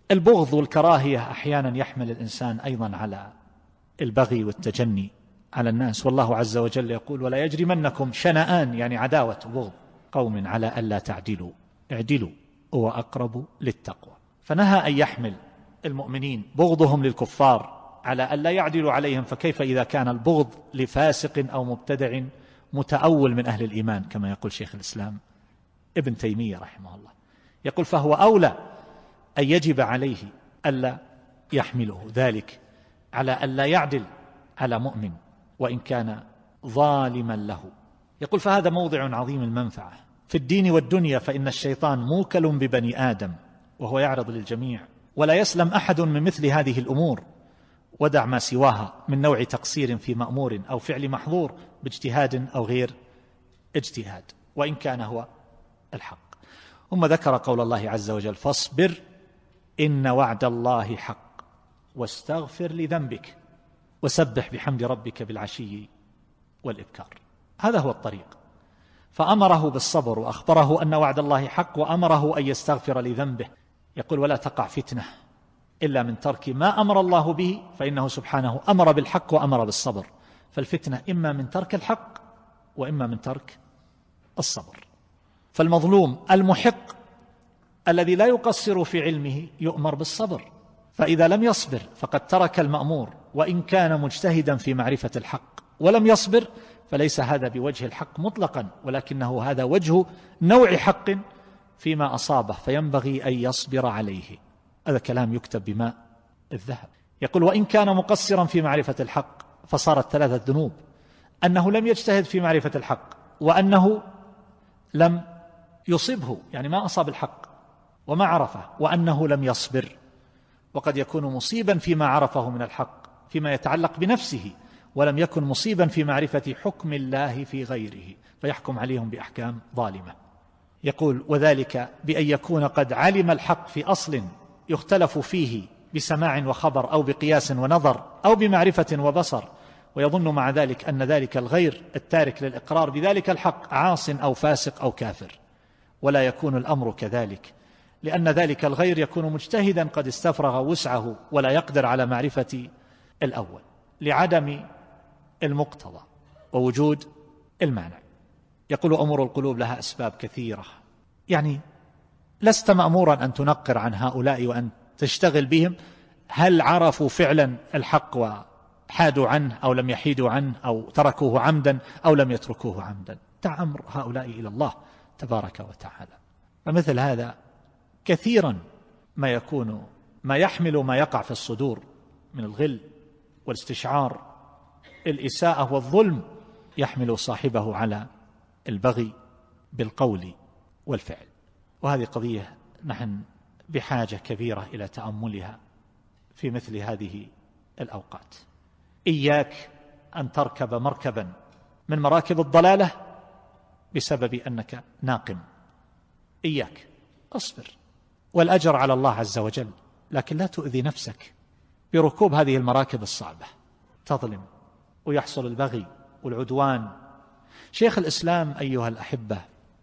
البغض والكراهية أحيانا يحمل الإنسان أيضا على البغي والتجني على الناس، والله عز وجل يقول: ولا يجرمنكم شنآن، يعني عداوة وبغض قوم على ألا تعدلوا اعدلوا هو أقرب للتقوى. فنهى أن يحمل المؤمنين بغضهم للكفار على ألا يعدلوا عليهم، فكيف إذا كان البغض لفاسق أو مبتدع متأول من أهل الإيمان، كما يقول شيخ الإسلام ابن تيمية رحمه الله، يقول: فهو أولى أن يجب عليه ألا يحمله ذلك على ألا يعدل على مؤمن وإن كان ظالما له. يقول: فهذا موضع عظيم المنفعة في الدين والدنيا، فإن الشيطان موكل ببني آدم وهو يعرض للجميع، ولا يسلم أحد من مثل هذه الأمور، ودع ما سواها من نوع تقصير في مأمور أو فعل محظور باجتهاد أو غير اجتهاد، وإن كان هو الحق. ثم ذكر قول الله عز وجل: فاصبر إن وعد الله حق واستغفر لذنبك وسبح بحمد ربك بالعشي والإبكار. هذا هو الطريق. فأمره بالصبر وأخبره أن وعد الله حق، وأمره أن يستغفر لذنبه. يقول: ولا تقع فتنة إلا من ترك ما أمر الله به، فإنه سبحانه أمر بالحق وأمر بالصبر، فالفتنة إما من ترك الحق وإما من ترك الصبر. فالمظلوم المحق الذي لا يقصر في علمه يؤمر بالصبر، فإذا لم يصبر فقد ترك المأمور، وإن كان مجتهدا في معرفة الحق ولم يصبر فليس هذا بوجه الحق مطلقا، ولكنه هذا وجه نوع حق فيما أصابه، فينبغي أن يصبر عليه. هذا كلام يكتب بماء الذهب. يقول: وإن كان مقصرا في معرفة الحق، فصارت ثلاثة ذنوب: أنه لم يجتهد في معرفة الحق، وأنه لم يصبه يعني ما أصاب الحق وما عرفه، وأنه لم يصبر. وقد يكون مصيبا فيما عرفه من الحق فيما يتعلق بنفسه، ولم يكن مصيبا في معرفة حكم الله في غيره، فيحكم عليهم بأحكام ظالمة. يقول: وذلك بأن يكون قد علم الحق في أصل يختلف فيه بسماع وخبر أو بقياس ونظر أو بمعرفة وبصر، ويظن مع ذلك أن ذلك الغير التارك للإقرار بذلك الحق عاص أو فاسق أو كافر. ولا يكون الأمر كذلك، لأن ذلك الغير يكون مجتهدا قد استفرغ وسعه ولا يقدر على معرفة الأول لعدم المقتضى ووجود المانع. يقول: أمور القلوب لها أسباب كثيرة، يعني لست مأمورا أن تنقر عن هؤلاء وأن تشتغل بهم هل عرفوا فعلا الحق وحادوا عنه أو لم يحيدوا عنه أو تركوه عمدا أو لم يتركوه عمدا. دع أمر هؤلاء إلى الله تبارك وتعالى. فمثل هذا كثيرا ما يحمل ما يقع في الصدور من الغل والاستشعار الإساءة والظلم، يحمل صاحبه على البغي بالقول والفعل. وهذه قضية نحن بحاجة كبيرة إلى تأملها في مثل هذه الأوقات. إياك أن تركب مركبا من مراكب الضلالة بسبب أنك ناقم، إياك، أصبر، والأجر على الله عز وجل، لكن لا تؤذي نفسك بركوب هذه المراكب الصعبة، تظلم ويحصل البغي والعدوان. شيخ الإسلام أيها الأحبة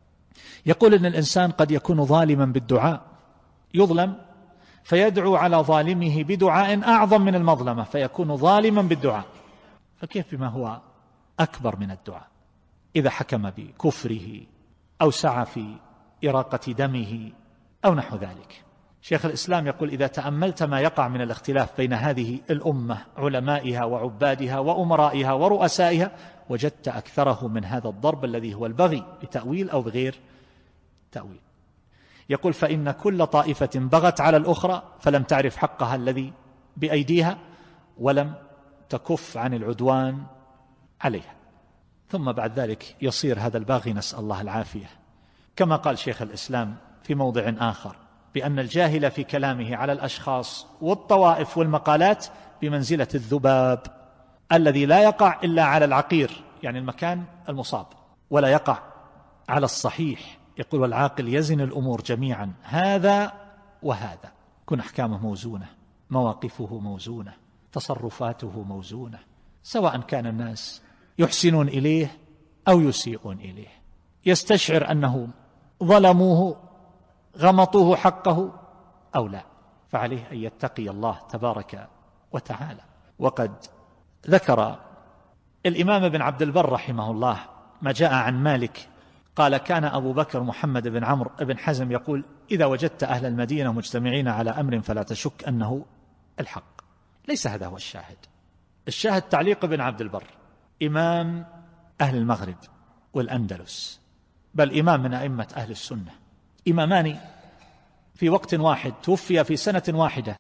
يقول إن الإنسان قد يكون ظالما بالدعاء، يظلم فيدعو على ظالمه بدعاء أعظم من المظلمة فيكون ظالما بالدعاء، فكيف بما هو أكبر من الدعاء إذا حكم بكفره أو سعى في إراقة دمه أو نحو ذلك. شيخ الإسلام يقول: إذا تأملت ما يقع من الاختلاف بين هذه الأمة علمائها وعبادها وأمرائها ورؤسائها، وجدت أكثره من هذا الضرب الذي هو البغي بتأويل أو بغير تأويل. يقول: فإن كل طائفة بغت على الأخرى فلم تعرف حقها الذي بأيديها ولم تكف عن العدوان عليها، ثم بعد ذلك يصير هذا الباغي، نسأل الله العافية، كما قال شيخ الإسلام في موضع آخر بأن الجاهل في كلامه على الأشخاص والطوائف والمقالات بمنزلة الذباب الذي لا يقع إلا على العقير، يعني المكان المصاب، ولا يقع على الصحيح. يقول: والعاقل يزن الأمور جميعا، هذا وهذا، كن أحكامه موزونة، مواقفه موزونة، تصرفاته موزونة، سواء كان الناس يحسنون إليه أو يسيئون إليه، يستشعر أنه ظلموه غمطوه حقه أو لا، فعليه أن يتقي الله تبارك وتعالى. وقد ذكر الإمام ابن عبد البر رحمه الله ما جاء عن مالك قال: كان أبو بكر محمد بن عمرو بن حزم يقول: إذا وجدت أهل المدينة مجتمعين على أمر فلا تشك أنه الحق. ليس هذا هو الشاهد. الشاهد تعليق ابن عبد البر، إمام أهل المغرب والأندلس، بل إمام من أئمة أهل السنة، إمامان في وقت واحد، توفي في سنة واحدة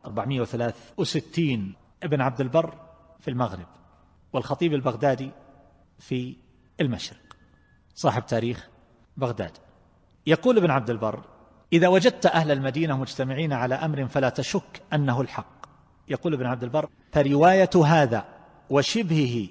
463. ابن عبد البر في المغرب والخطيب البغدادي في المشرق، صاحب تاريخ بغداد. يقول ابن عبد البر: إذا وجدت أهل المدينة مجتمعين على أمر فلا تشك أنه الحق. يقول ابن عبد البر: فرواية هذا وشبهه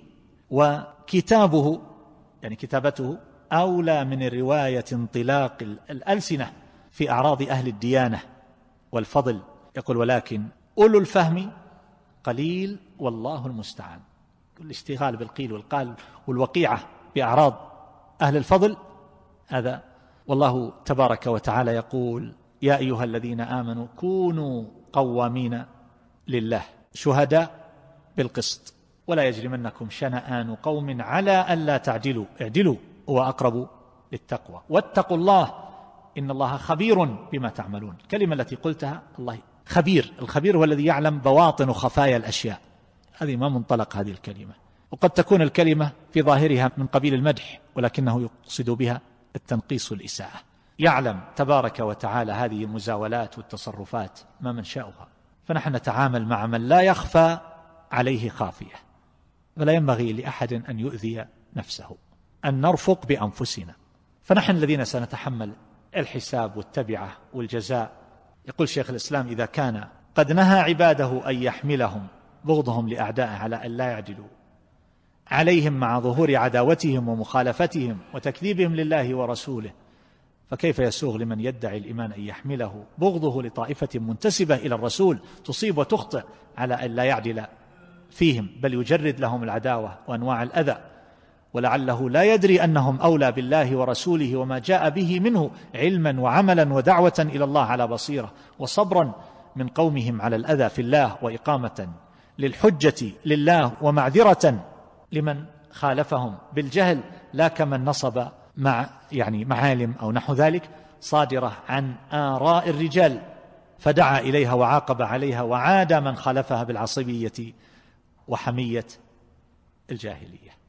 وكتابه، يعني كتابته، أولى من رواية انطلاق الألسنة في أعراض أهل الديانة والفضل. يقول: ولكن أولو الفهم قليل والله المستعان. الاشتغال بالقيل والقال والوقيعة بأعراض أهل الفضل هذا. والله تبارك وتعالى يقول: يا أيها الذين آمنوا كونوا قوامين لله شهداء بالقسط ولا يجرمنكم شنآن قوم على ألا تعدلوا اعدلوا هو أقرب للتقوى واتقوا الله إن الله خبير بما تعملون. الكلمة التي قلتها الله خبير، الخبير هو الذي يعلم بواطن وخفايا الأشياء، هذه ما منطلق هذه الكلمة. وقد تكون الكلمة في ظاهرها من قبيل المدح ولكنه يقصد بها التنقيص والإساءة. يعلم تبارك وتعالى هذه المزاولات والتصرفات ما منشأها، فنحن نتعامل مع من لا يخفى عليه خافية، فلا ينبغي لأحد أن يؤذي نفسه، أن نرفق بأنفسنا، فنحن الذين سنتحمل الحساب والتبعة والجزاء. يقول شيخ الإسلام: إذا كان قد نهى عباده أن يحملهم بغضهم لأعدائه على أن لا يعدلوا عليهم مع ظهور عداوتهم ومخالفتهم وتكذيبهم لله ورسوله، فكيف يسوغ لمن يدعي الإيمان أن يحمله بغضه لطائفة منتسبة إلى الرسول تصيب وتخطئ على أن لا يعدل فيهم، بل يجرد لهم العداوة وأنواع الأذى، ولعله لا يدري أنهم أولى بالله ورسوله وما جاء به منه علما وعملا ودعوة إلى الله على بصيرة وصبرا من قومهم على الأذى في الله وإقامة للحجة لله ومعذرة لمن خالفهم بالجهل، لا كمن نصب معالم أو نحو ذلك صادرة عن آراء الرجال فدعا إليها وعاقب عليها وعاد من خالفها بالعصبية وحمية الجاهلية.